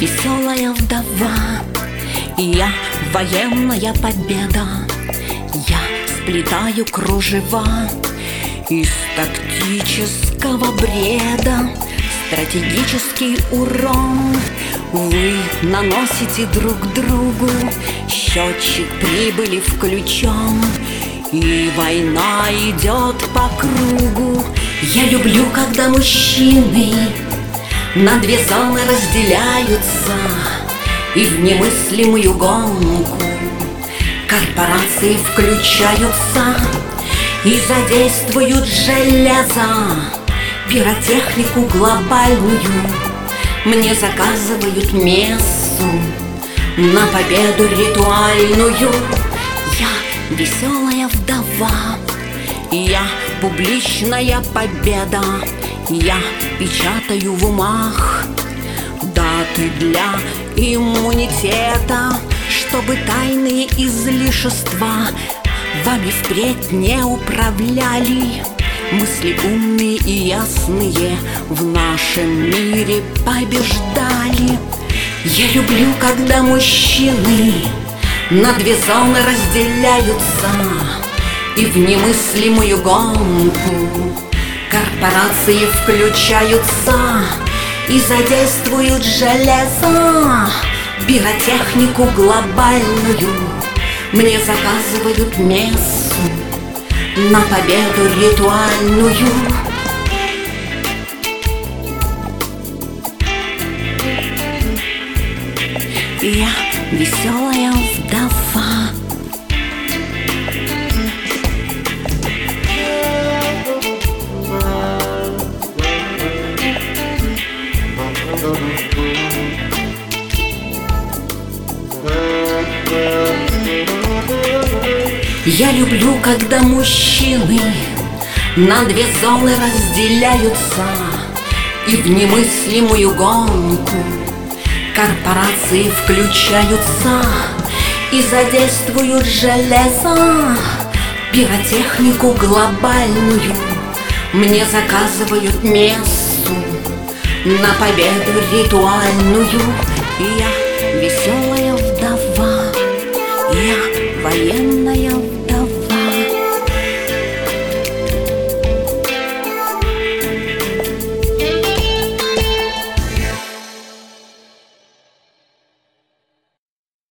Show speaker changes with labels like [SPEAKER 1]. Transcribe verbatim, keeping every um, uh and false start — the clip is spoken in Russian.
[SPEAKER 1] веселая вдова, я военная победа. Я сплетаю кружева из тактического бреда. Стратегический урон вы наносите друг другу. Счетчик прибыли включен, и война идет по кругу. Я люблю, когда мужчины на две зоны разделяются, и в немыслимую гонку корпорации включаются и задействуют железо, пиротехнику глобальную. Мне заказывают мессу на победу ритуальную. Я веселая вдова, я публичная победа. Я печатаю в умах даты для иммунитета, чтобы тайные излишества вами впредь не управляли. Мысли умные и ясные в нашем мире побеждали. Я люблю, когда мужчины на две зоны разделяются, и в немыслимую гонку корпорации включаются и задействуют железо, пиротехнику глобальную. Мне заказывают мессу на победу ритуальную. Я веселая вдова. Я люблю, когда мужчины на две зоны разделяются, и в немыслимую гонку корпорации включаются и задействуют железо, пиротехнику глобальную. Мне заказывают мессу на победу ритуальную. Я веселая вдова, я военная